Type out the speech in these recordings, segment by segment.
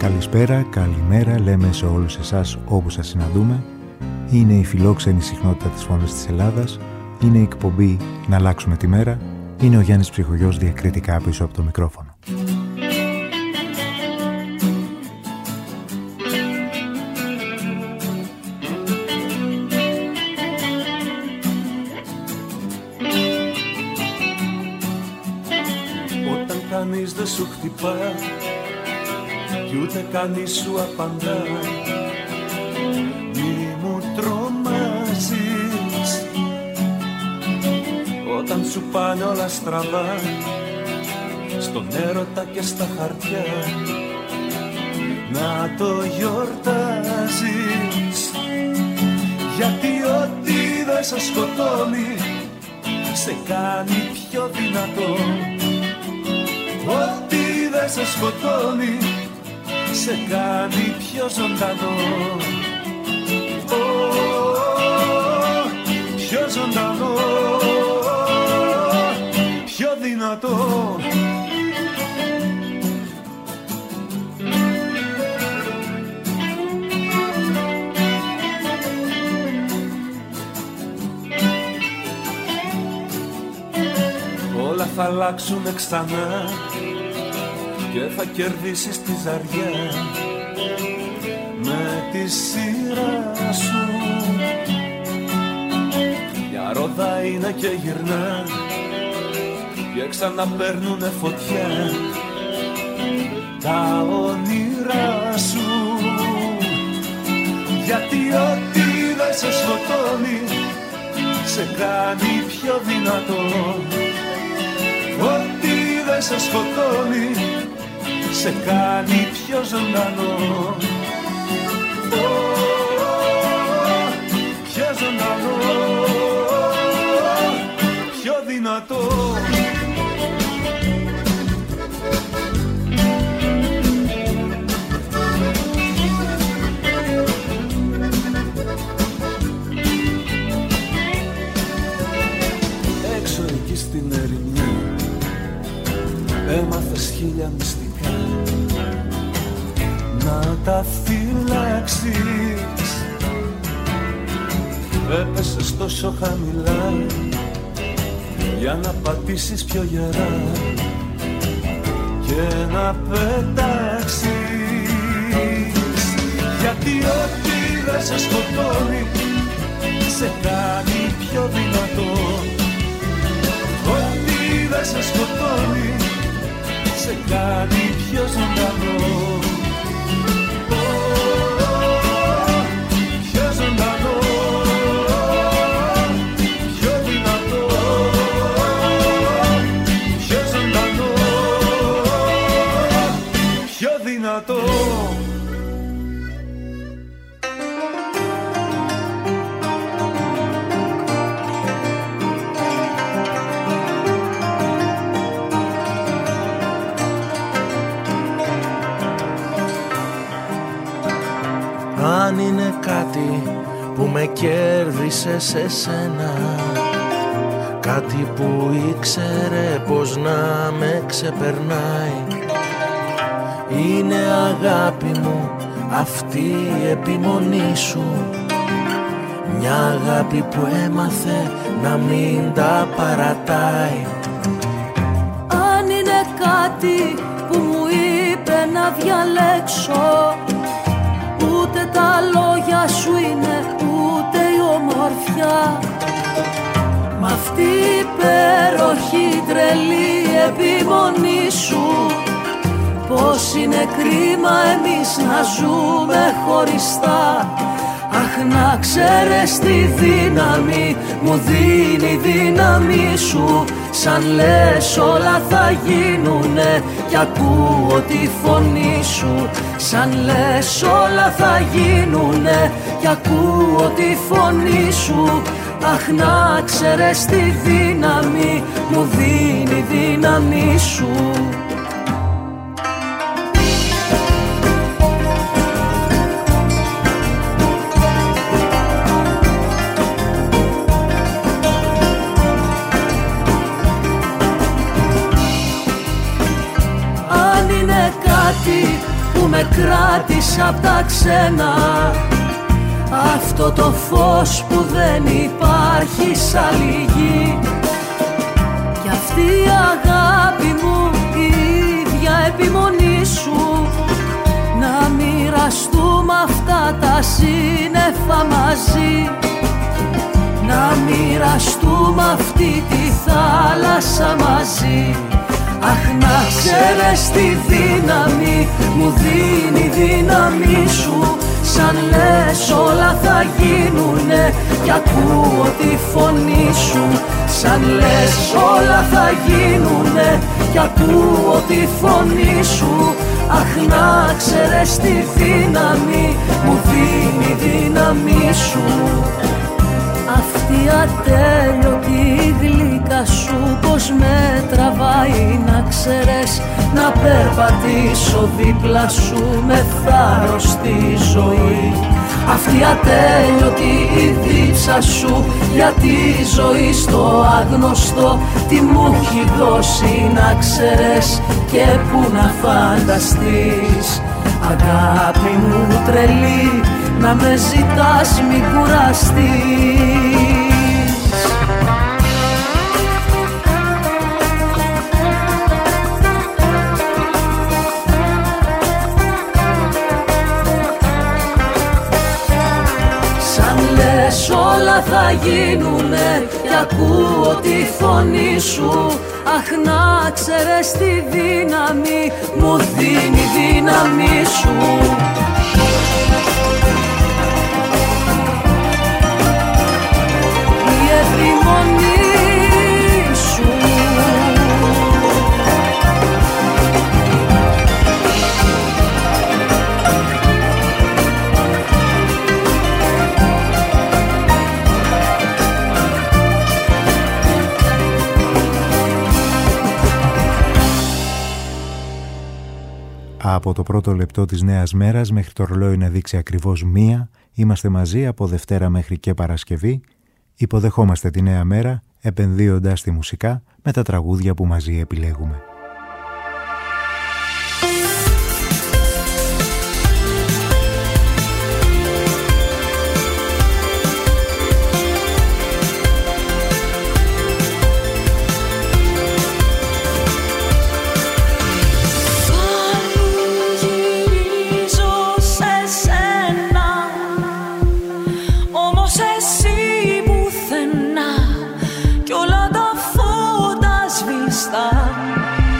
Καλησπέρα, καλημέρα, λέμε σε όλους εσάς όπου σας συναντούμε. Είναι η φιλόξενη συχνότητα της Φωνής της Ελλάδας. Είναι η εκπομπή «Να αλλάξουμε τη μέρα». Είναι ο Γιάννης Ψυχογιός διακριτικά πίσω από το μικρόφωνο. Όταν κανείς δεν σου χτυπά κι ούτε κανείς σου απαντά, μη μου τρομάζεις. Όταν σου πάνε όλα στραβά, στον έρωτα και στα χαρτιά, να το γιορτάζεις. Γιατί ό,τι δεν σε σκοτώνει σε κάνει πιο δυνατό. Ό,τι δεν σε σκοτώνει σε κάνει πιο ζωντανό. Πιο ζωντανό, πιο δυνατό. Όλα θα αλλάξουνε ξανά και θα κερδίσεις τη ζαριά με τη σειρά σου. Μια ρόδα είναι και γυρνά και ξαναπαίρνουνε φωτιά τα όνειρά σου. Γιατί ό,τι δεν σε σκοτώνει σε κάνει πιο δυνατό. Ό,τι δεν σε σκοτώνει σε κάνει πιο ζωντανό. Πιο ζωντανό, πιο δυνατό. Έξω εκεί στην ερημιά έμαθες χίλια μυστικά, να τα φυλάξεις. Έπεσες τόσο χαμηλά για να πατήσεις πιο γερά και να πετάξεις. Γιατί ό,τι δεν σε σκοτώνει σε κάνει πιο δυνατό. Ό,τι δεν σε σκοτώνει σε κάνει πιο ζωντανό. Πιο ζωντανό, πιο δυνατό. Πιο ζωντανό, πιο δυνατό. Αν είναι κάτι που με κέρδισε σε σένα, κάτι που ήξερε πως να με ξεπερνάει, είναι αγάπη μου αυτή η επιμονή σου. Μια αγάπη που έμαθε να μην τα παρατάει. Αν είναι κάτι που μου είπε να διαλέξω, ούτε τα λόγια σου είναι, ούτε η ομορφιά. Μ' αυτή η υπέροχη τρελή επιμονή σου, πως είναι κρίμα εμείς να ζούμε χωριστά. Αχ, να ξέρεις τη δύναμη μου δίνει η δύναμη σου. Σαν λες όλα θα γίνουνε κι ακούω τη φωνή σου. Σαν λες όλα θα γίνουνε κι ακούω τη φωνή σου. Αχ, να ξέρεις τη δύναμη μου δίνει η δύναμη σου. πάρεις απ' τα ξένα αυτό το φως που δεν υπάρχει σ' άλλη γη. Κι αυτή η αγάπη μου, η ίδια επιμονή σου, να μοιραστούμε αυτά τα σύννεφα μαζί, να μοιραστούμε αυτή τη θάλασσα μαζί. Αχ, να ξέρεις τη δύναμη μου δίνει η δύναμη σου. Σαν λες όλα θα γίνουνε κι ακούω τη φωνή σου. Σαν λες όλα θα γίνουνε κι ακούω τη φωνή σου. Αχ, να ξέρεις τη δύναμη μου δίνει η δύναμη σου. Αυτή ατέλειωτη γλύκα σου πως με τραβάει, να ξέρεις, να περπατήσω δίπλα σου με θάρρος στη ζωή. Αυτή ατέλειωτη η δίψα σου για τη ζωή στο άγνωστο, τι μου έχει δώσει να ξέρεις και που να φανταστείς. Αγάπη μου τρελή, να με ζητάς μη κουραστείς. Σαν λες όλα θα γίνουνε κι ακούω τη φωνή σου. Αχ, να ξέρεις τη δύναμη μου δίνει η δύναμη σου. Η επιμονή σου. Από το πρώτο λεπτό της νέας μέρας μέχρι το ρολόι να δείξει ακριβώς 1, είμαστε μαζί από Δευτέρα μέχρι και Παρασκευή. Υποδεχόμαστε τη νέα μέρα επενδύοντας τη μουσικά με τα τραγούδια που μαζί επιλέγουμε. Κι όλα τα φώτα σβηστά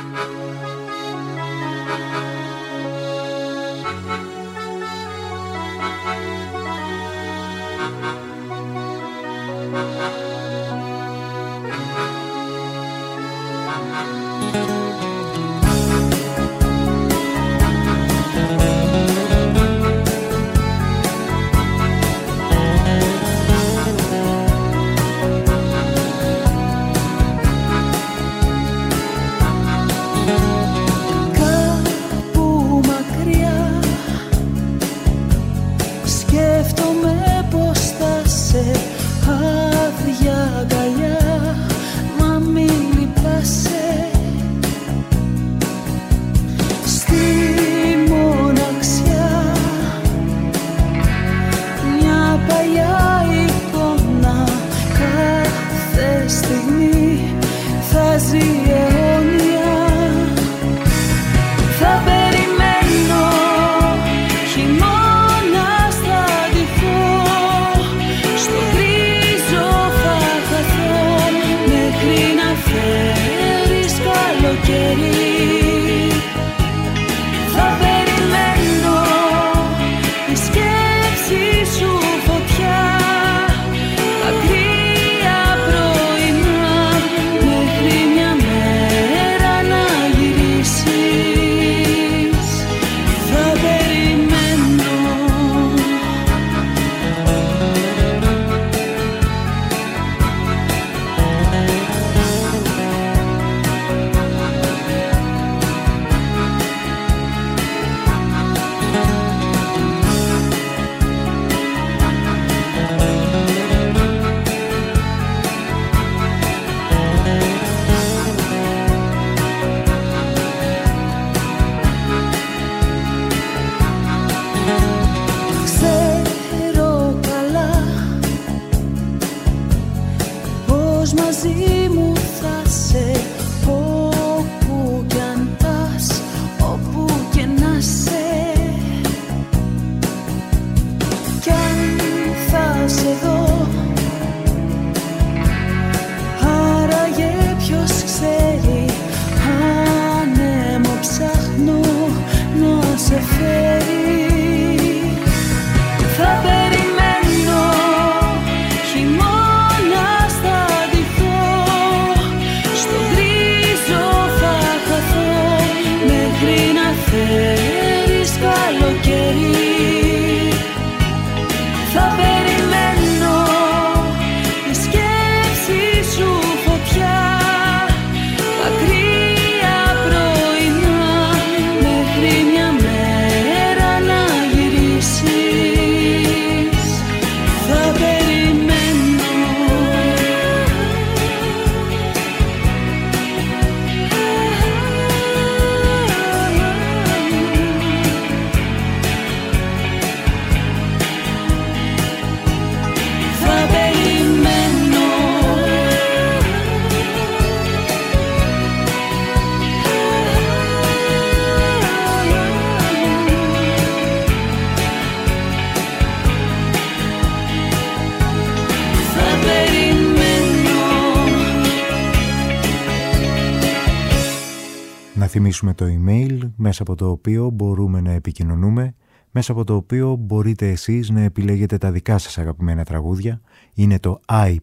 θυμίσουμε το email μέσα από το οποίο μπορούμε να επικοινωνούμε, μέσα από το οποίο μπορείτε εσείς να επιλέγετε τα δικά σας αγαπημένα τραγούδια. Είναι το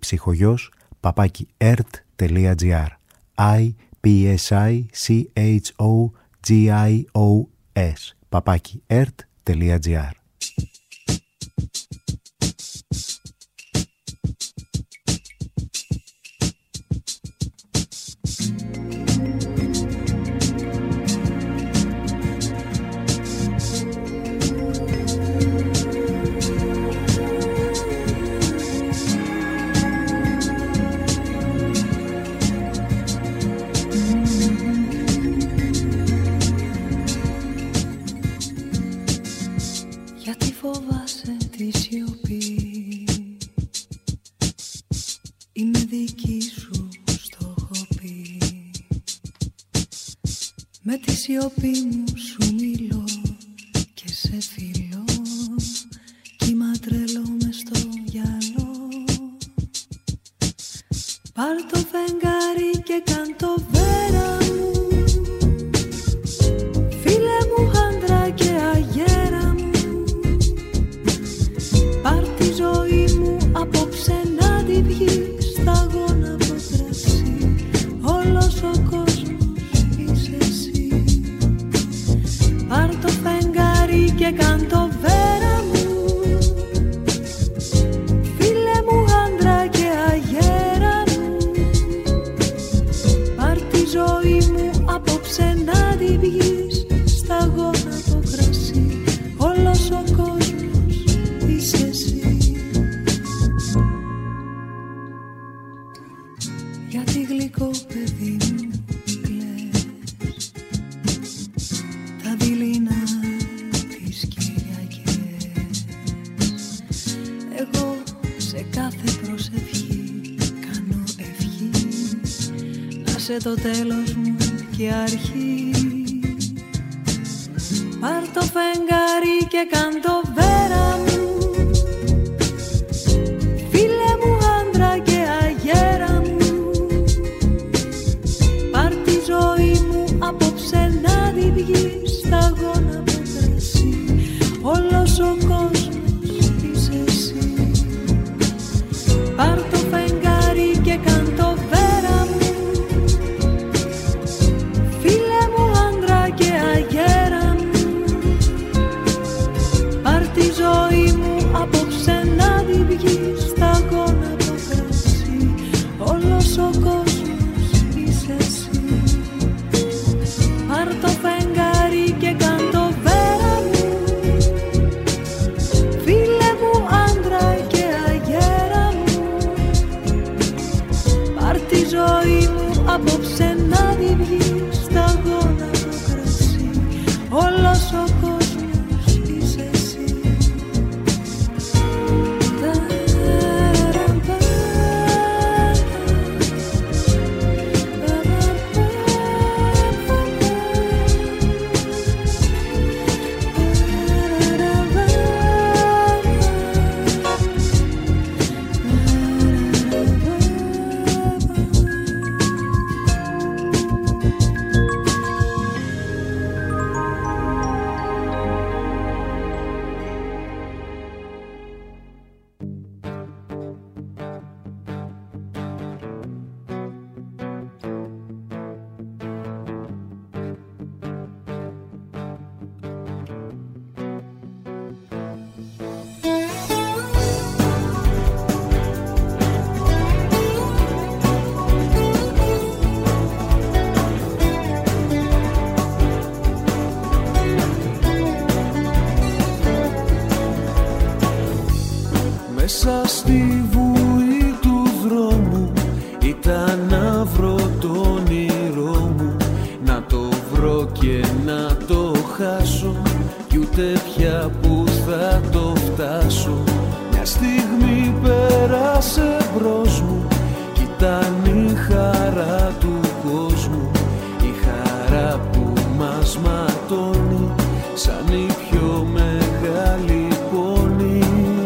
ipsychoggios@ert.gr ipsychoggios@ert.gr. σιωπή μου σου μιλώ και σε φιλώ, κύμα τρελό μες στο γυαλό. Πάρ' το φεγγάρι και κάν' το βέρα μου πιεις σταγόνα από κρασί. Όλος ο κόσμος είσαι εσύ. Γιατί γλυκό παιδί μου κλαις τα δειλινά τις Κυριακές. Εγώ σε κάθε προσευχή κάνω ευχή να σε το τέλος μου και αρχή. Πάρ' το φεγγάρι και κάν' το βέρα μου, φίλε μου άντρα και αγέρα μου. Πάρ' τη ζωή μου απόψε να την πιεις σταγόνα από κρασί. Όλος ο κόσμος είσαι εσύ. Πάρ' το φεγγάρι και κάν' το βέρα μου, φίλε μου άντρα και αγέρα μου. Πάρ' τη ζωή μου απόψε να την πιεις σταγόνα από κρασί. Όλος ο κόσμος είσαι εσύ. Πάρ' το φεγγάρι και κάν' το βέρα μου, φίλε μου άντρα και αγέρα μου. Πάρ' τη ζωή μου απόψε να την πιεις σταγόνα από κρασί. Όλος ο κόσμος είσαι εσύ. Μέσα στη βουή του δρόμου ήταν να βρω το όνειρό μου, να το βρω και να το χάσω, κι ούτε πια που θα το φτάσω. Μια στιγμή πέρασε μπρος μου κι ήταν η χαρά του κόσμου, η χαρά που μας ματώνει σαν η πιο μεγάλη πόνη.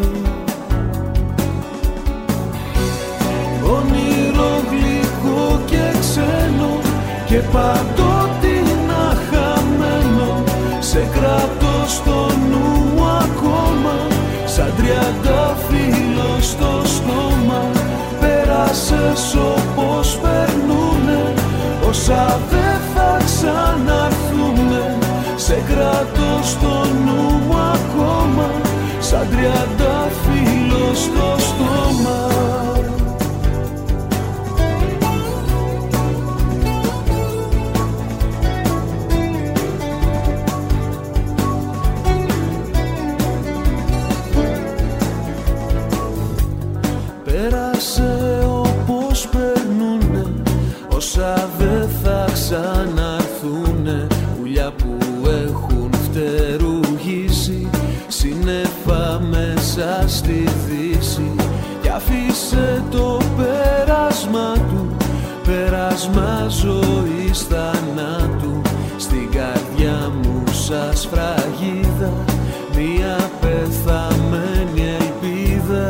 Όνειρο γλυκό και ξένο και παντότινα χαμένο, σε κρατώ στο νου ακόμα, σαν τριαντάφυλλο στο στόμα. Πέρασες όπως περνούνε όσα δεν θα ξαναρθούνε, σε κρατώ στο νου μου ακόμα, σαν τριαντάφυλλο στο στόμα. Πέρασε όπως περνούνε όσα δεν θα ξαναρθούνε, πουλιά που έχουν φτερουγήσει σύννεφα μέσα στη δύση. Κι αφήσε το πέρασμα του, πέρασμα ζωής θανάτου, στην καρδιά μου σαν σφραγίδα μια πεθαμένη ελπίδα.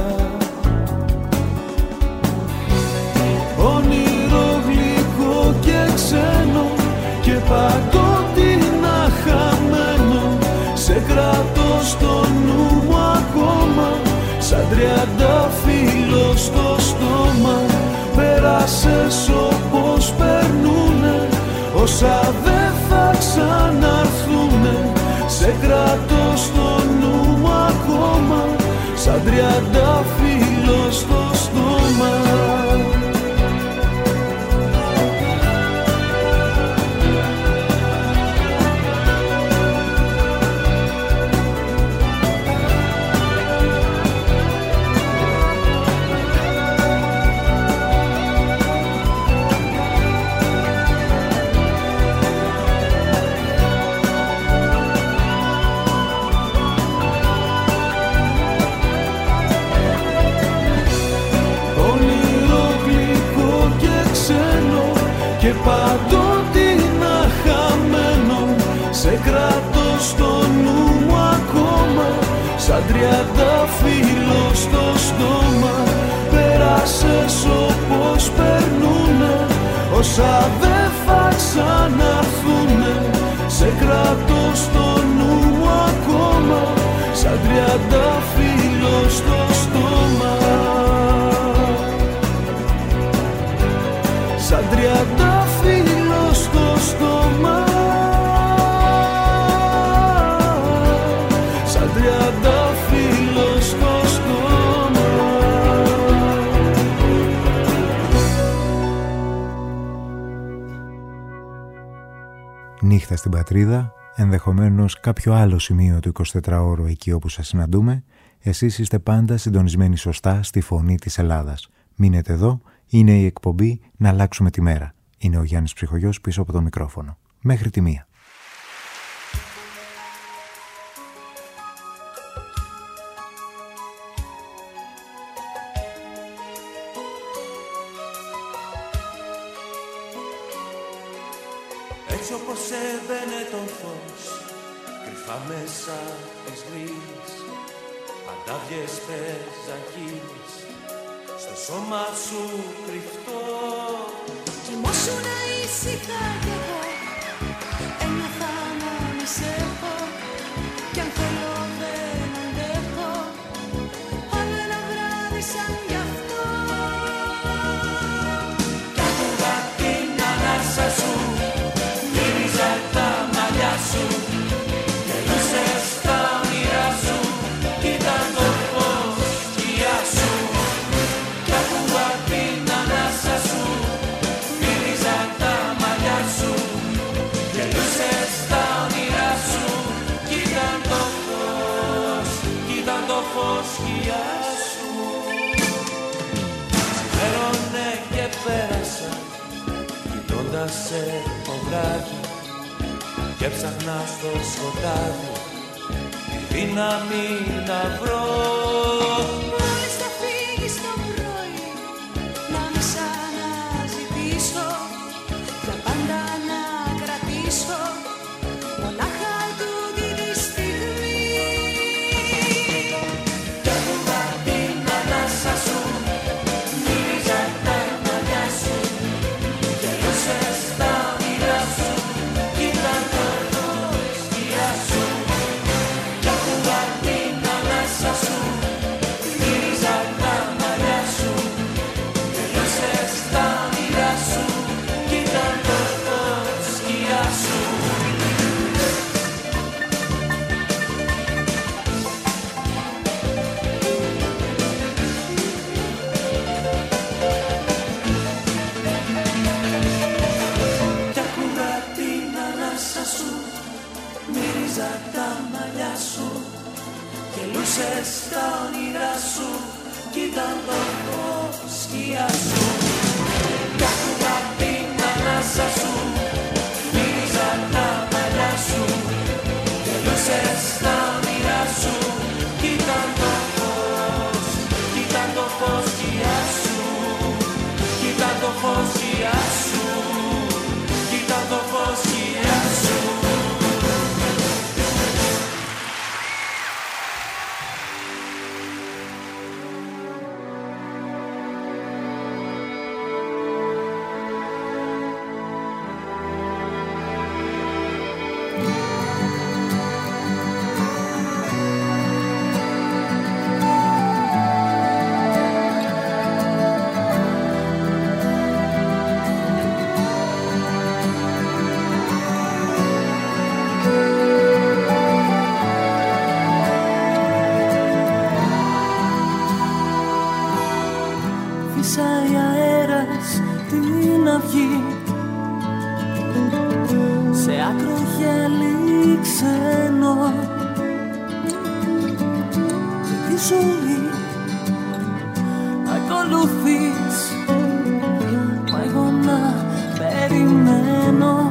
Όνειρο γλυκό και ξένο και παντότινα χαμένο, σε κρατώ στο νου μου ακόμα, σαν τριαντάφυλλο στο στόμα. Πέρασες όπως περνούνε όσα δεν θα ξαναρθούνε, σε κρατώ στο νου μου ακόμα, σαν τριαντάφυλλο στο στόμα. και παντότινα χαμένο. Σε κρατώ στο νου μου ακόμα, σαν τριαντάφυλλο στο στόμα. Πέρασες όπως περνούνε όσα δεν θα ξαναρθούνε. Σε κρατώ στο νου μου ακόμα, σαν τριαντάφυλλο στο στόμα. Σαν τριαντάφυλλο στο στόμα. Σαν τριαντάφυλλο στο στόμα. Νύχτα στην πατρίδα, ενδεχομένως κάποιο άλλο σημείο του 24ωρου εκεί όπου σας συναντούμε. Εσείς είστε πάντα συντονισμένοι σωστά στη φωνή της Ελλάδας. Μείνετε εδώ, είναι η εκπομπή «Να αλλάξουμε τη μέρα». Είναι ο Γιάννης Ψυχογιός πίσω από το μικρόφωνο. Μέχρι τη 1. Έτσι όπως έμπαινε το φως, κρυφά μέσα της γρίλης, αντάβιες παίζαν κύλες, στο σώμα σου κρυφτό. Κοιμώσου να ήσυχα κι εγώ, ένιωθα να μη σε έχω, κι αν θέλω δεν αντέχω, άλλο ένα βράδυ σαν γι' αυτό. Κι άκουγα την ανάσα σου, γύριζα τα μαλλιά σου, γελούσες τα όνειρά σου, ήταν το φως σκιά σου. Κι άκουγα την ανάσα σου, γύριζα τα μαλλιά σου, γελούσες τα όνειρά σου, ήταν το φως σκιά σου. Ξημέρωνε και πέρασα, κοιτώντας σε φωγράκι, και ψάχνα στο σκοτάδι τη δύναμη να βρω. Μόλις θα φύγεις το πρωί, να μη σ' αναζητήσω, για πάντα να κρατήσω, μονάχα τούτη τη στιγμή. Κι άκουγα την ανάσα σου, μύριζα τα μαλλιά σου, γελούσες τα όνειρά σου, ήταν το φως σκιά σου. Κι άκουγα την ανάσα σου, μύριζα τα μαλλιά σου, γελούσες τα όνειρά σου, ήταν το φως σκιά σου. Κι άκουγα την ανάσα σου, μύριζα τα μαλλιά σου, γελούσες τα όνειρά σου, κι ήταν το φως σκιά σου. Κι άκουγα την ανάσα σου, μύριζα τα μαλλιά σου, γελούσες τα όνειρά σου, κι ήταν το φως σκιά σου. Κι ήταν το φως σκιά σου. Κι ήταν το φως σκιά σου. Φυσάει αέρας την αυγή, σε άκρο χέλι ξένο, και τη ζωή ακολουθείς, μα εγώ να περιμένω.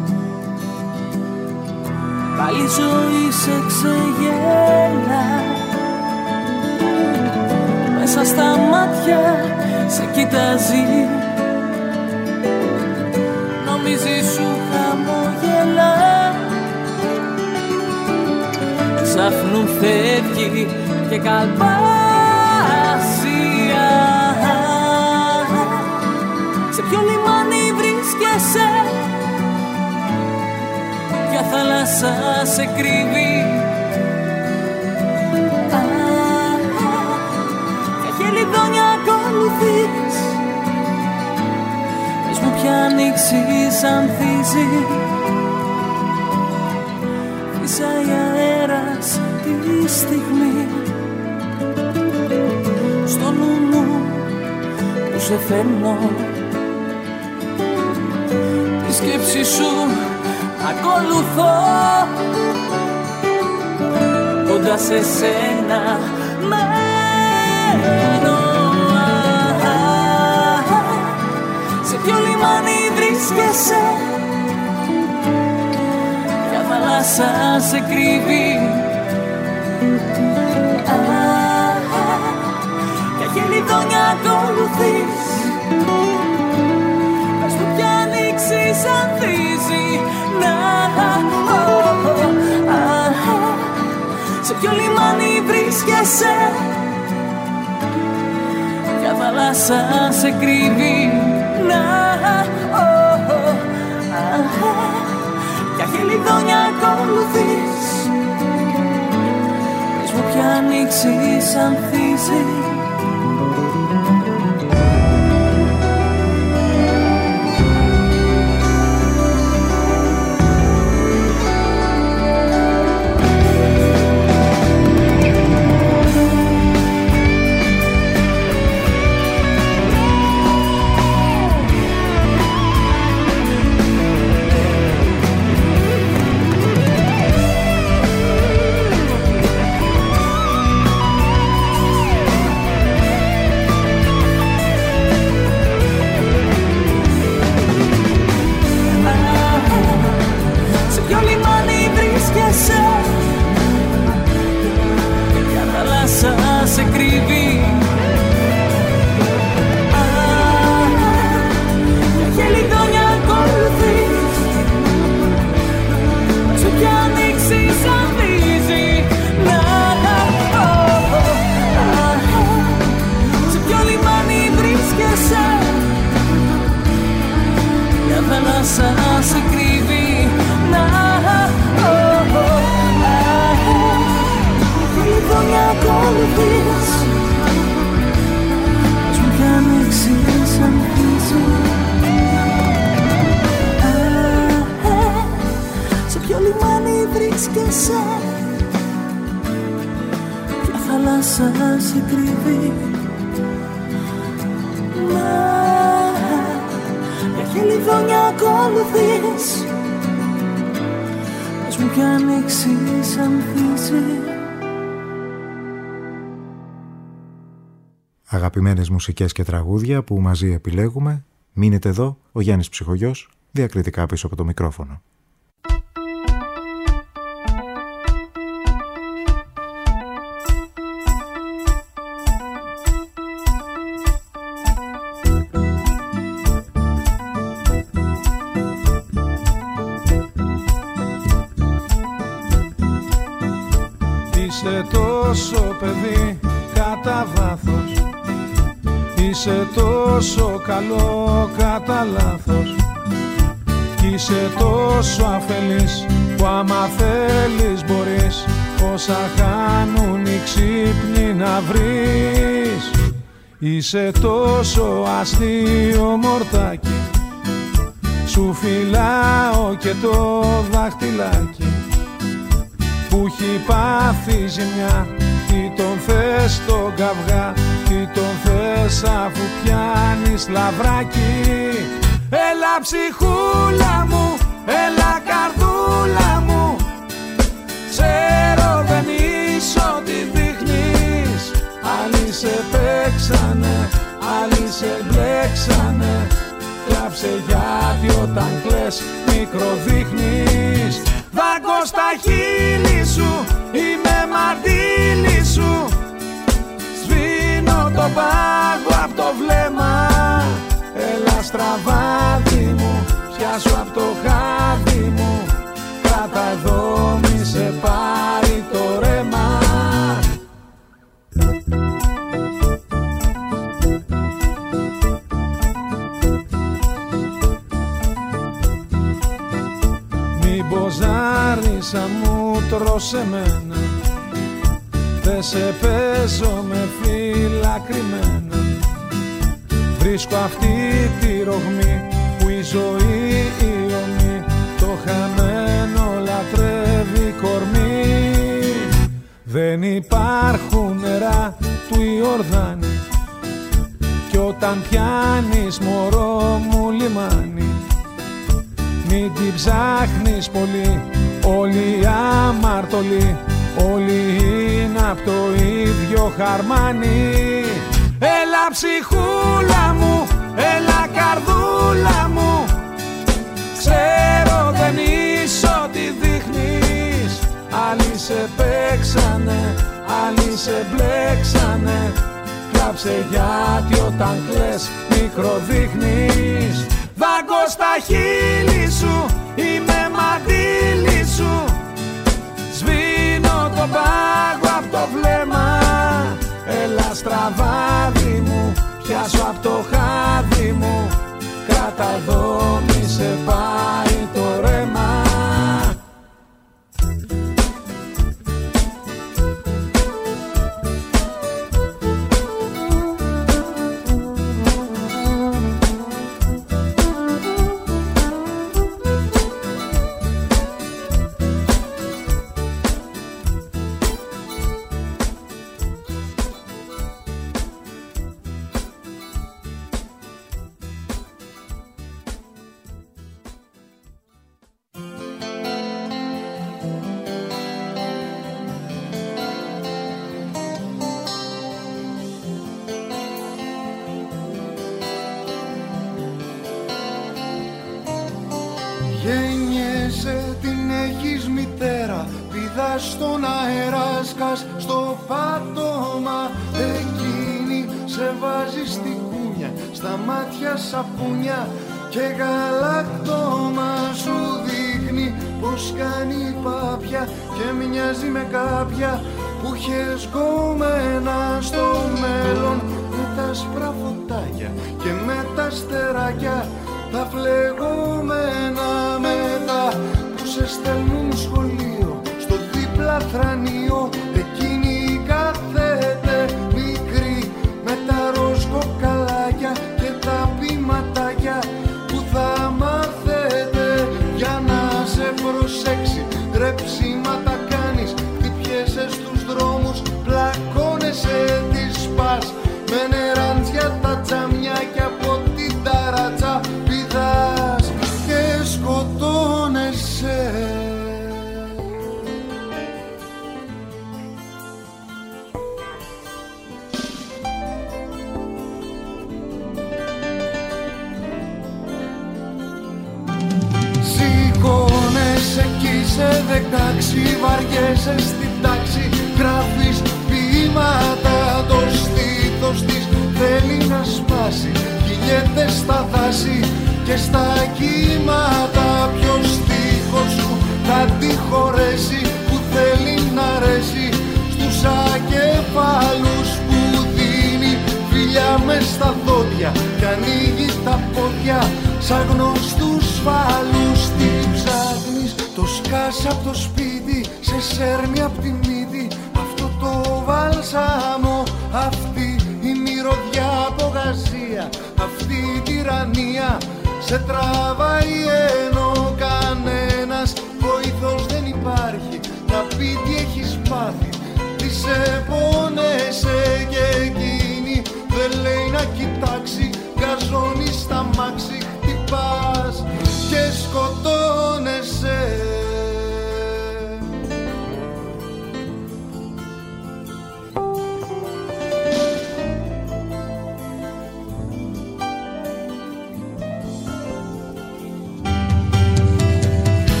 Πάλι η ζωή σε ξεγέλα, μέσα στα μάτια σε κοιτάζει, μυζί σου χαμογελά. Ξαφνού φεύγει και καλπάσια. Σε ποιο λιμάνι βρίσκεσαι, ποια θάλασσα σε κρύβει. Ποια χελιδόνια ακολουθείς, πες μου ποια ανοίξη ανθίζει. Φυσάει αέρας τη στιγμή στο νου μου που σε φέρνω. Τη σκέψη σου ακολουθώ, κοντά σε σένα μένω. Σε ποιο λιμάνι βρίσκεσαι, ποια θάλασσα σε κρύβει. Ποια χελιδόνια ακολουθείς, πες μου ποια ανοίξη ανθίζει. Σε ποιο λιμάνι βρίσκεσαι, ποια θάλασσα σε κρύβει. Ποια χελιδόνια ακολουθείς, πες μου ποια ανοίξη ανθίζει. Σε κρύβει. Ποια χελιδόνια ακολουθείς, σε ποια ανοίξη ανθίζει. Σε ποιο λιμάνι βρίσκεσαι, ποια θάλασσα σε κρύβει. Χελιδόνια ακολουθείς, πες μου ποια ανοίξη ανθίζει. Σε ποιο λιμάνι βρίσκεσαι, ποια θάλασσα σε κρύβει. Ποια χελιδόνια ακολουθείς, πες μου ποια ανοίξη ανθίζει. Αγαπημένες μουσικές και τραγούδια που μαζί επιλέγουμε. Μείνετε εδώ, ο Γιάννης Ψυχογιός, διακριτικά πίσω από το μικρόφωνο. Είσαι τόσο παιδί κατά βάθος, είσαι τόσο καλό κατά λάθος, είσαι τόσο αφελής που άμα θέλεις μπορείς όσα χάνουν οι ξύπνοι να βρεις. Είσαι τόσο αστείο μορτάκι, σου φυλάω και το δάχτυλάκι που έχει πάθει ζημιά. Τι τον θες τον καυγά, τι τον θες αφού πιάνεις λαβράκι. Έλα ψυχούλα μου, έλα καρδούλα μου, ξέρω δεν είσαι ό,τι δείχνεις. Άλλοι σε παίξανε, άλλοι σε μπλέξανε, κλάψε γιατί όταν κλαις μικροδείχνεις. Δάγκω στα χείλη σου, είμαι μαρτύρι σου, σβήνω το πάγο απ' το βλέμμα. Έλα στραβάδι μου, πιάσου απ' Κοζάρισα μου τρως εμένα, δε σε παίζω με φύλλα κρυμμένα. Βρίσκω αυτή τη ρογμή που η ζωή η ομή, το χαμένο λατρεύει κορμί. Δεν υπάρχουν νερά του Ιορδάνη κι όταν πιάνεις μωρό μου λιμάνι, μην την ψάχνεις πολύ, όλοι αμαρτωλοί, όλοι είναι απ' το ίδιο χαρμάνι. Έλα ψυχούλα μου, έλα καρδούλα μου, ξέρω δεν είσαι ό,τι δείχνεις. Άλλοι σε παίξανε, άλλοι σε μπλέξανε, κλάψε γιατί όταν κλαις μικροδείχνεις. Δάγκω στα χείλη σου, είμαι μαντήλι σου, σβήνω τον πάγο απ' το βλέμμα. Έλα στραβάδι μου, πιάσω απ' το χάδι μου, κράτα εδώ μη σε πάει το ρέμα. Γέννιεσαι, την έχεις μητέρα, πηδάς στον αέρα, σκάς στο πάτωμα. Εκείνη σε βάζει στη κούνια, στα μάτια σαπούνια και γαλακτόμα. Σου δείχνει πως κάνει πάπια και μοιάζει με κάποια που είχες γκόμενα στο μέλλον. Με τα άσπρα φωτάκια και με τα αστεράκια, τα φλεγόμενα μετά που σε στέλνουν σχολείο, στο δίπλα θρανείο. Εκείνη κάθεται μικρή με τα ροζ κοκαλάκια και τα ποιηματάκια που θα μάθετε για να σε προσέξει. Ρεψίματα κάνεις, χτυπιέσαι στους δρόμους, πλακώνεσαι, τις σπάς με νεράντια τα τζαμιά και από την ταράτσα πηδάς και σκοτώνεσαι. Σηκώνεσαι κι είσαι 16, βαριέσαι στην τάξη, γράφεις ποίηματα, το στήθος της θέλει να σπάσει. Κυλιέται στα δάση και στα κύματα, ποιος στίχος σου θα τη χωρέσει, που θέλει να αρέσει στους ακεφάλους που δίνει φιλιά μες στα δόντια κι ανοίγει τα πόδια σαν γνωστούς φάλους. Τι ψάχνεις, το σκάς απ' το σπίτι, σε σέρνει απ' τη μύτη αυτό το βάλσαμο, αυτή η μυρωδιά από γαζία, αυτή η τυραννία σε τραβάει ενώ κανένας βοήθος δεν υπάρχει να πει τι έχεις πάθει, τι σε πόνεσαι. Και εκείνη δεν λέει να κοιτάξει, γκαζώνει στα μάξι, χτυπάς και σκοτώνεσαι.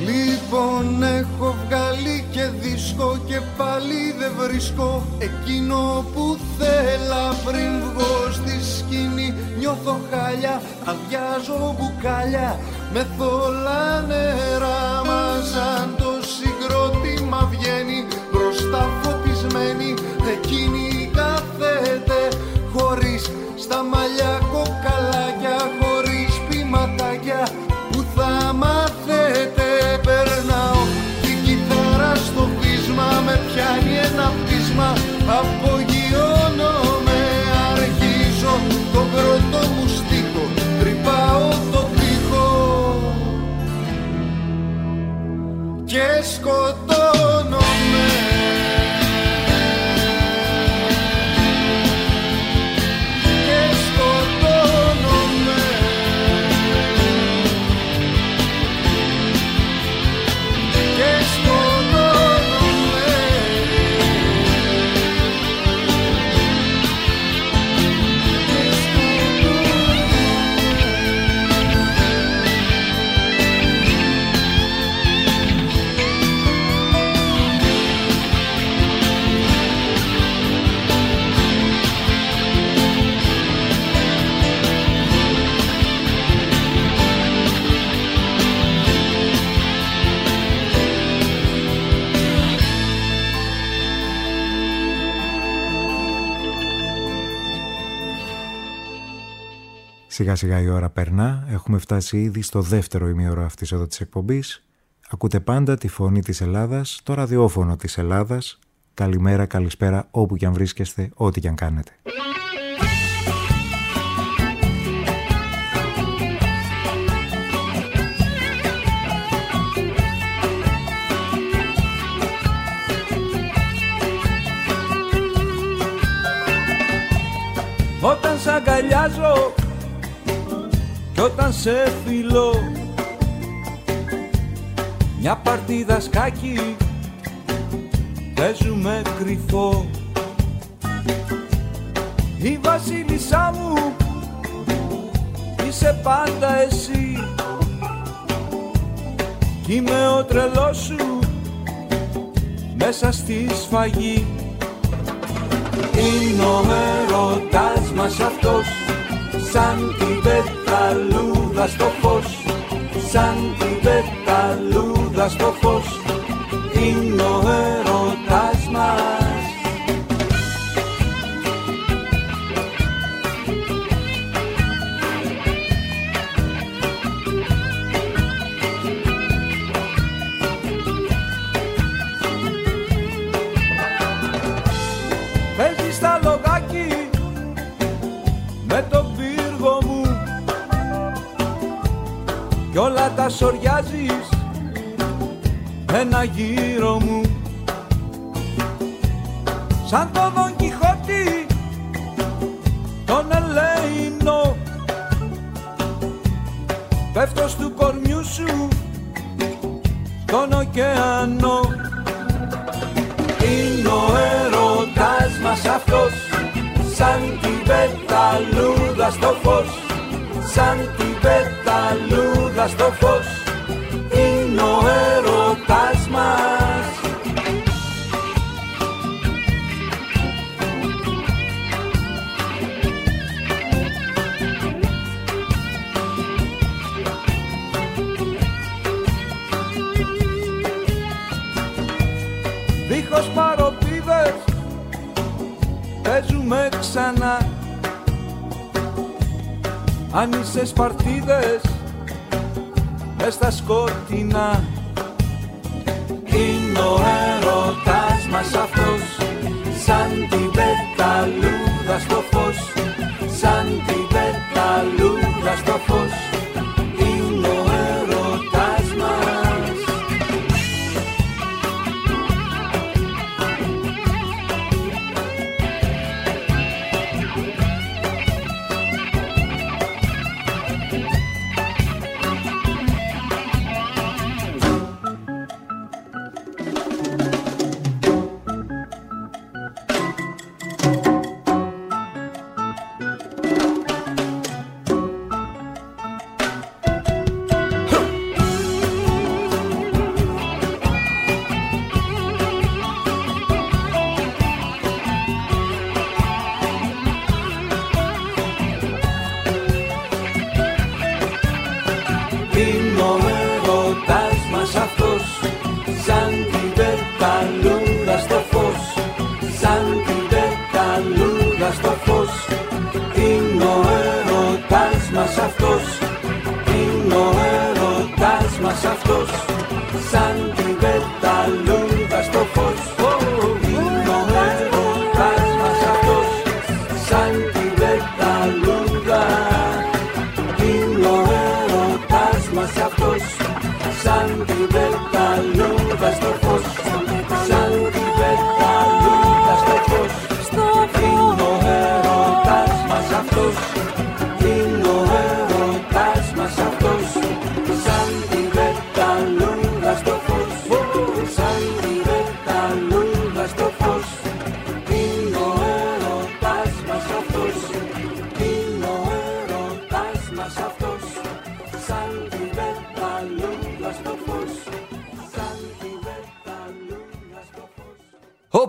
Λοιπόν έχω βγάλει και δίσκο και πάλι δεν βρίσκω εκείνο που θέλα. Πριν βγω στη σκηνή νιώθω χάλια, αδειάζω μπουκάλια με θολά νερά. Μα σαν το συγκρότημα βγαίνει μπροστά φωτισμένη, εκείνη κάθεται χωρίς στα μαλλιά κοκαλάκια, χωρίς ποιηματάκια που θα μάθετε. Περνάω την κιθάρα στο βίσμα, με πιάνει ένα πείσμα, απογειώνομαι, αρχίζω τον πρώτο μου στίχο, τρυπάω το τοίχο και σκοτώνομαι. Σιγά σιγά η ώρα περνά, έχουμε φτάσει ήδη στο δεύτερο ημίωρο αυτής εδώ της εκπομπής. Ακούτε πάντα τη φωνή της Ελλάδας, το ραδιόφωνο της Ελλάδας. Καλημέρα, καλησπέρα, όπου κι αν βρίσκεστε, ό,τι κι αν κάνετε. Όταν σ' αγκαλιάζω κι όταν σε φιλώ, μια παρτίδα σκάκι παίζουμε κρυφό. Η βασίλισσά μου είσαι πάντα εσύ, κι είμαι ο τρελός σου μέσα στη σφαγή. Είναι ο έρωτας μας αυτός, σαν την πεταλούδα στο φως, σαν την πεταλούδα στο φως, είναι ο έρωτας μας. Παίζεις στα λογάκι με τον πύργο μου κι όλα τα σοριάζεις ένα γύρο μου, σαν το Δον Κιχώτη τον Ελεηνό. Πέφτω στου κορμιού σου τον ωκεανό. Είναι ο έρωτας μας αυτός, σαν την πεταλούδα στο φως, σαν την πεταλούδα στο φως, είναι ο έρωτας μας. Δίχως παροπίδες παίζουμε ξανά, άνισες παρτίδες μες στα σκοτεινά. Είναι ο έρωτας μας αυτός, σαν την πεταλούδα στο φως, σαν την πεταλούδα στο φως, είναι ο έρωτας μας.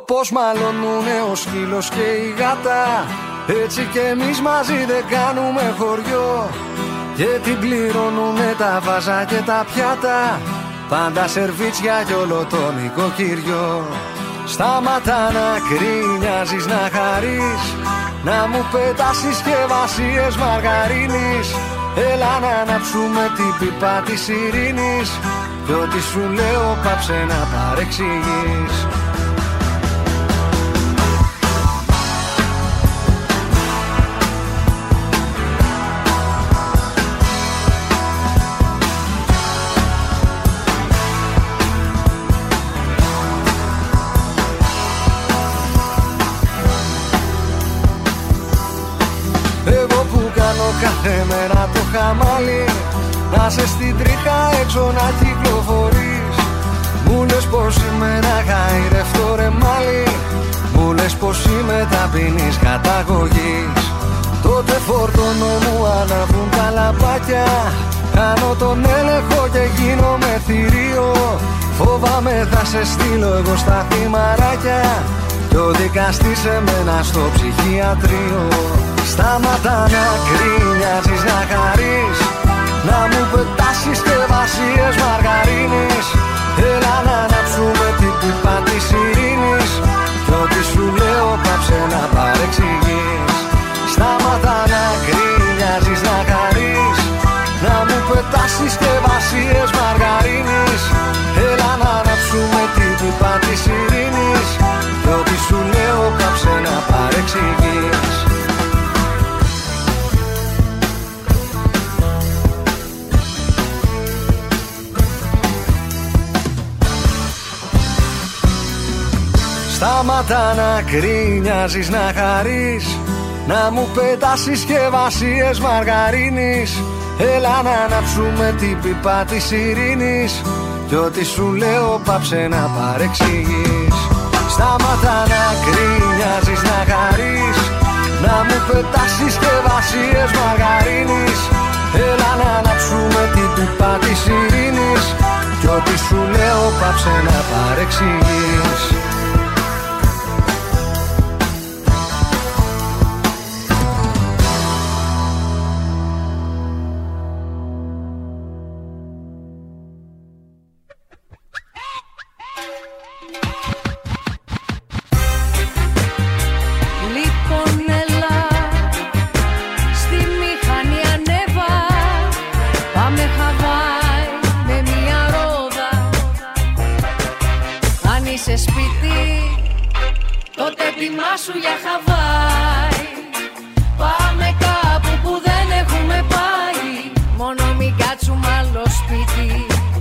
πως μαλώνουνε ο σκύλος και η γάτα, έτσι κι εμείς μαζί δεν κάνουμε χωριό. Και την πληρώνουνε τα βάζα και τα πιάτα, πάντα σερβίτσια κι όλο το νοικοκυριό. Σταματά να κρίνιαζεις, να χαρείς, να μου πετάς συσκευασίες μαργαρίνης. Έλα να ανάψουμε την πίπα της ειρήνης, κι ό,τι σου λέω πάψε να παρεξηγείς. Κάθε μέρα το χαμάλι, να σε στην τρίχα έξω να κυκλοφορείς. Μου λες πως είμαι ένα γαϊρευτό ρεμάλι, μου λες πως είμαι ταπεινής καταγωγής. Τότε φορτώνω μου αναβούν τα λαμπάκια, κάνω τον έλεγχο και γίνομαι θηρίο. Φοβάμαι θα σε στείλω εγώ στα θυμαράκια, κι ο δικαστής εμένα στο ψυχιατρίο. Σταματά να κρίνιαζεις, να χαρείς, να μου πετάς συσκευασίες μαργαρίνης. Έλα να ανάψουμε την πίπα της ειρήνης, κι ό,τι σου λέω πάψε να παρεξηγείς. Σταματά να κρίνιαζεις, να χαρείς, να μου πετάς συσκευασίες μαργαρίνης. Έλα να ανάψουμε την πίπα της ειρήνης, κι ό,τι σου λέω πάψε να παρεξηγείς. Σταματά να κρίνιαζεις, να χαρείς, να μου πετάς συσκευασίες μαργαρίνης. Έλα να ανάψουμε την πίπα της ειρήνης, κι ό,τι σου λέω πάψε να παρεξηγείς. Σταματά να κρίνιαζεις, να χαρείς, να μου πετάς συσκευασίες μαργαρίνης. Έλα να ανάψουμε την πίπα της ειρήνης, κι ό,τι σου λέω πάψε να παρεξηγείς. Σου για Χαβάη, πάμε κάπου που δεν έχουμε πάει. Μόνο μην κάτσουμε άλλο σπίτι.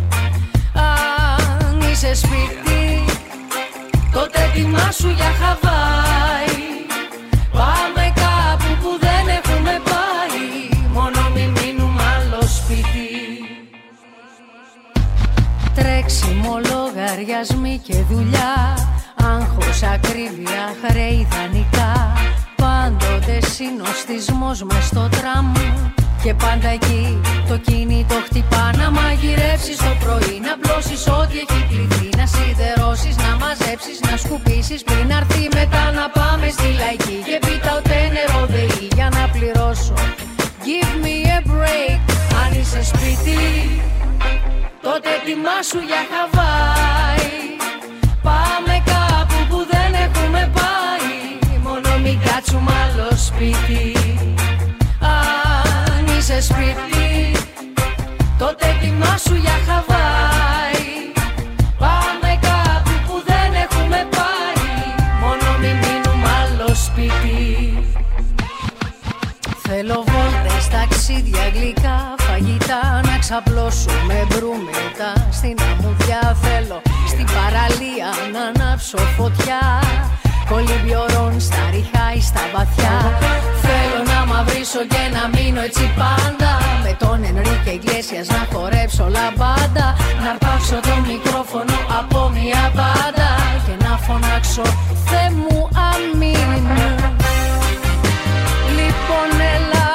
Αν είσαι σπίτι, τότε ετοιμάσου για Χαβάη. Πάμε κάπου που δεν έχουμε πάει. Μόνο μην μείνουμε άλλο σπίτι. Τρέξιμο, λογαριασμοί και δουλειά, άγχος, ακρίβεια, χρέη, δανεικά. Πάντοτε συνοστισμός μες στο τραμ, και πάντα εκεί το κινητό χτυπά. Να μαγειρεύσεις το πρωί, να πλώσεις ό,τι έχει κληθεί, να σιδερώσεις, να μαζέψεις, να σκουπίσεις πριν αρθεί μετά να πάμε στη λαϊκή. Και πίτα ούτε νερό ΔΕΗ για να πληρώσω. Give me a break. Αν είσαι σπίτι, τότε ετοιμάσου για Χαβάη. Πάμε κάπου που δεν έχουμε πάει. Μόνο μην κάτσουμε άλλο σπίτι. Αν είσαι σπίτι, τότε ετοιμάσου για Χαβάη. Πάμε κάπου που δεν έχουμε πάει. Μόνο μην μείνουμε άλλο σπίτι. Θέλω βόλτες, ταξίδια, γλυκά, φαγητά, να ξαπλώσουμε μπρούμετα στην αμμουδιά. Θέλω στην παραλία να ανάψω φωτιά, κολυμπιορών στα ριχά ή στα βαθιά. Θέλω να μαυρίσω και να μείνω έτσι πάντα, με τον Ενρίκε Ιγκλέσιας να χορέψω λαμπάντα. Να αρπάξω το μικρόφωνο από μια μπάντα και να φωνάξω Θε μου αμήν. Λοιπόν έλα,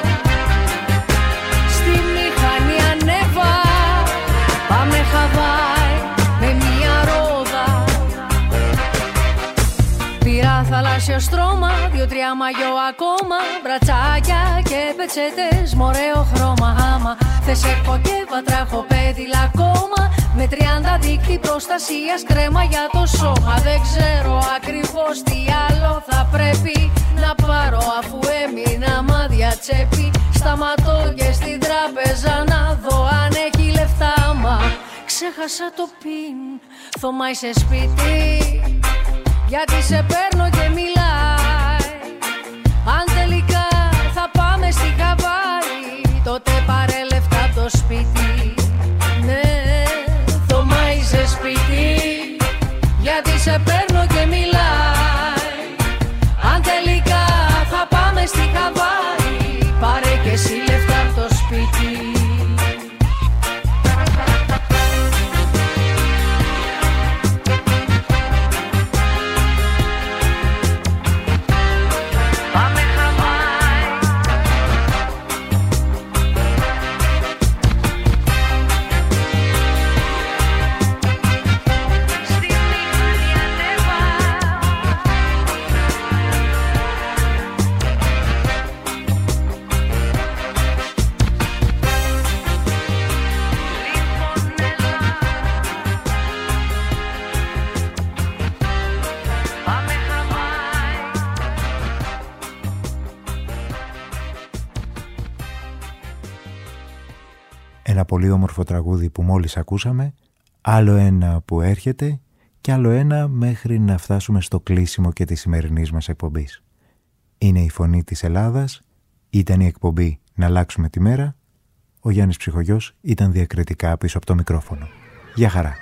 στη μηχανή ανέβα, πάμε Χαβάη με μια ρόδα. θαλάσσιο στρώμα, 2-3 μαγιό ακόμα, μπρατσάκια και πετσέτες μ' ωραίο χρώμα. Άμα θες έχω και βατραχοπέδιλα ακόμα, με 30 δίκτυ προστασίας, κρέμα για το σώμα. Δεν ξέρω ακριβώς τι άλλο θα πρέπει να πάρω, αφού έμεινα μάδια τσέπη. Σταματώ και στην τράπεζα να δω αν έχει λεφτά. Μα ξέχασα το πιν, Θωμά είσαι σπίτι, γιατί σε παίρνω και μιλάει. Αν τελικά θα πάμε στη Χαβάη, τότε πάρε λεφτά από το σπίτι. Ναι, Θωμά είσαι σπίτι, γιατί σε παίρνω και μιλάει. Αν τελικά θα πάμε στη Χαβάη, πάρε και εσύ λεφτά από το σπίτι. Ένα πολύ όμορφο τραγούδι που μόλις ακούσαμε, άλλο ένα που έρχεται και άλλο ένα μέχρι να φτάσουμε στο κλείσιμο και της σημερινής μας εκπομπής. Είναι η Φωνή της Ελλάδας, ήταν η εκπομπή «Να αλλάξουμε τη μέρα». Ο Γιάννης Ψυχογιός ήταν διακριτικά πίσω από το μικρόφωνο. Γεια χαρά.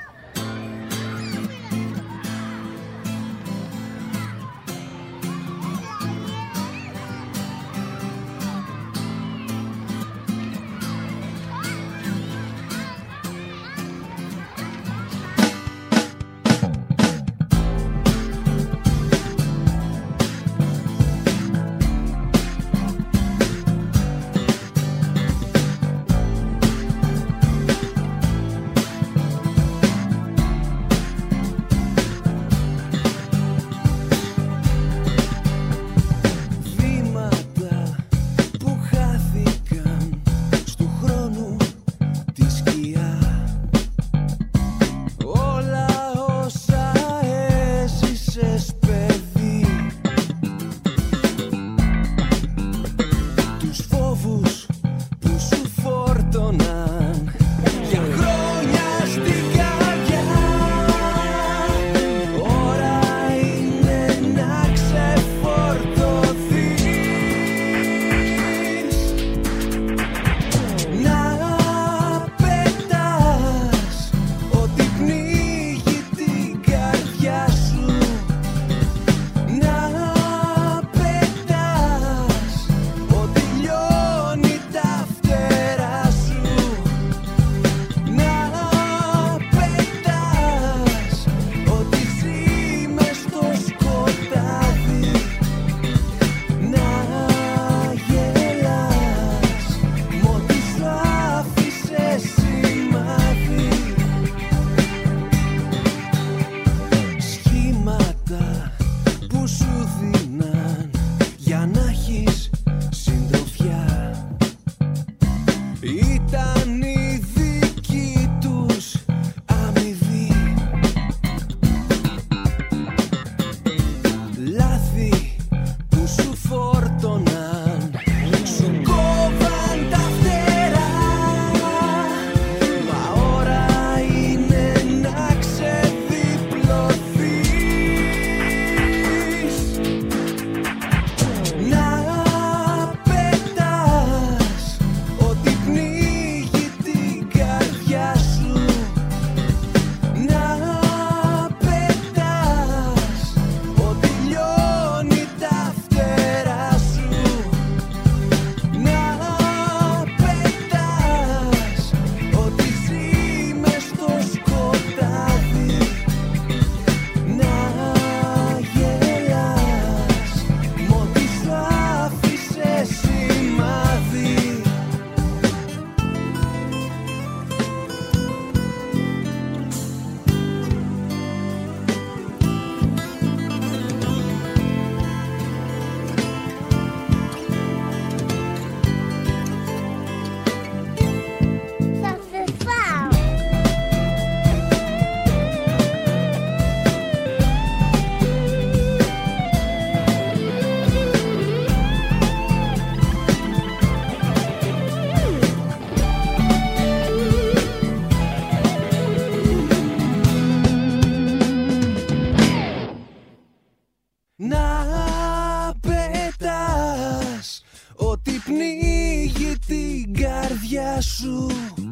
μάτια σου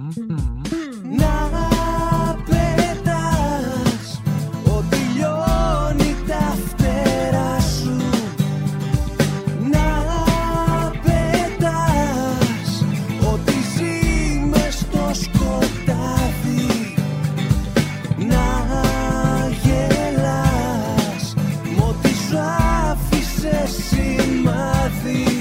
να πετάς ότι λιώνει τα φτερά σου, να πετάς ότι ζει μες στο σκοτάδι, να γελάς μ' ό,τι σου άφησε σημάδι.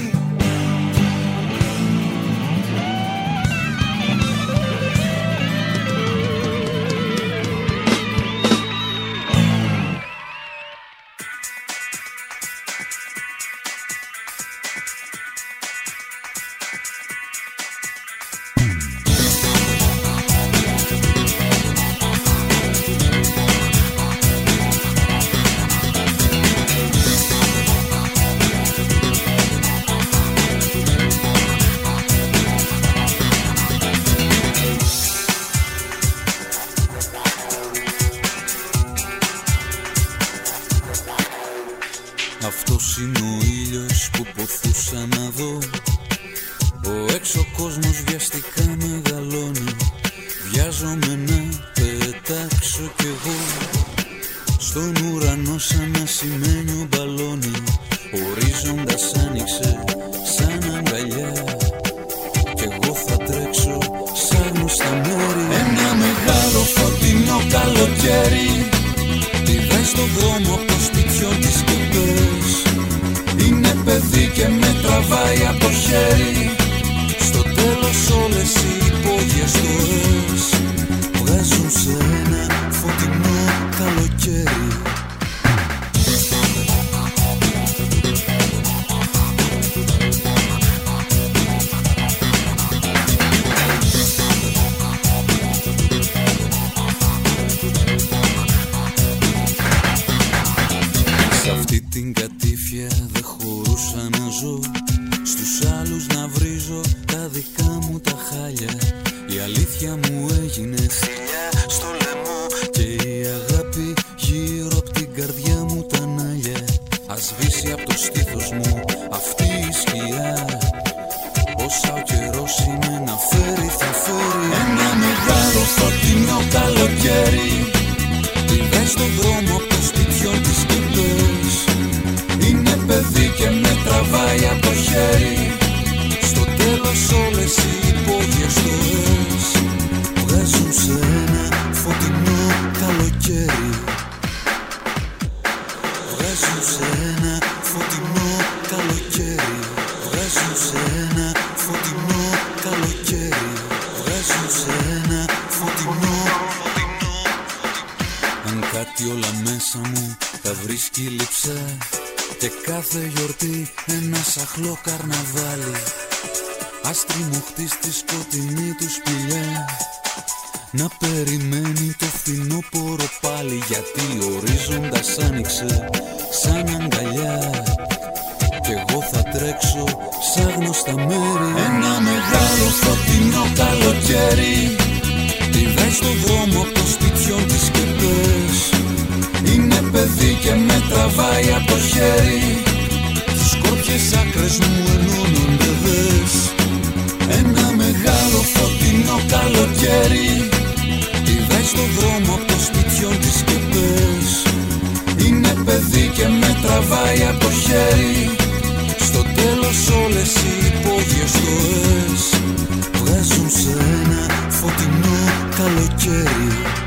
Αυτός είναι ο ήλιος που ποθούσα να δω. Ο έξω κόσμος βιαστικά μεγαλώνει. Βιάζομαι να πετάξω κι εγώ στον ουρανό σαν ασημένιο μπαλόνι. Ορίζοντας άνοιξε σαν αγκαλιά κι εγώ θα τρέξω σαν γνωστά μέρη. Ένα μεγάλο φωτεινό καλοκαίρι πηδάει στον δρόμο από το σπιτιό της και πες. Είναι παιδί και με τραβάει από το χέρι. Στο τέλος όλες οι υπόγειες ζωές βγάζουν σε ένα φωτεινό καλοκαίρι. Σε αυτή την κατήφια δεν χωρούσα να ζω. Στους άλλους να βρίζω τα δικά μου τα χάλια. Η αλήθεια μου έγινε θηλιά στο λαιμό και η αγάπη γύρω απ' την καρδιά μου τα νάλια. Ας σβήσει απ' το στήθος μου αυτή η σκιά. Όσα ο καιρός είναι να φέρει θα φέρει. Ένα μεγάλο φωτεινό καλοκαίρι πηδάει στον δρόμο απ' το σπιτιό της και πες. Είναι παιδί και με τραβάει από το χέρι. Στο τέλος όλες οι υπόγειες ζωές βγάζουν σε ένα φωτεινό καλοκαίρι. Βγάζουν σε ένα φωτεινό καλοκαίρι. Βγάζουν σε ένα φωτεινό καλοκαίρι. Βγάζουν σε ένα φωτεινό. Αν κάτι όλα μέσα μου τα βρίσκει λειψά και κάθε γιορτή ένα σαχλό καρναβάλι. Ας τριμωχτεί στη σκοτεινή του σπηλιά να περιμένει το φθινόπωρο πάλι. Γιατί ορίζοντας άνοιξε σαν αγκαλιά κι εγώ θα τρέξω σαν γνωστά μέρη. Ένα μεγάλο φωτεινό καλοκαίρι πηδάει στον δρόμο απ' το σπιτιό της και πες. Είναι παιδί και με τραβάει από το χέρι. Τις σκόρπιες άκρες μου ενώνονται δες. Ένα μεγάλο φωτεινό καλοκαίρι πηδάει στον δρόμο απ' το σπιτιό της και πες. Είναι παιδί και με τραβάει από το χέρι. Στο τέλος όλες οι υπόγειες ζωές βγάζουν σε ένα φωτεινό καλοκαίρι.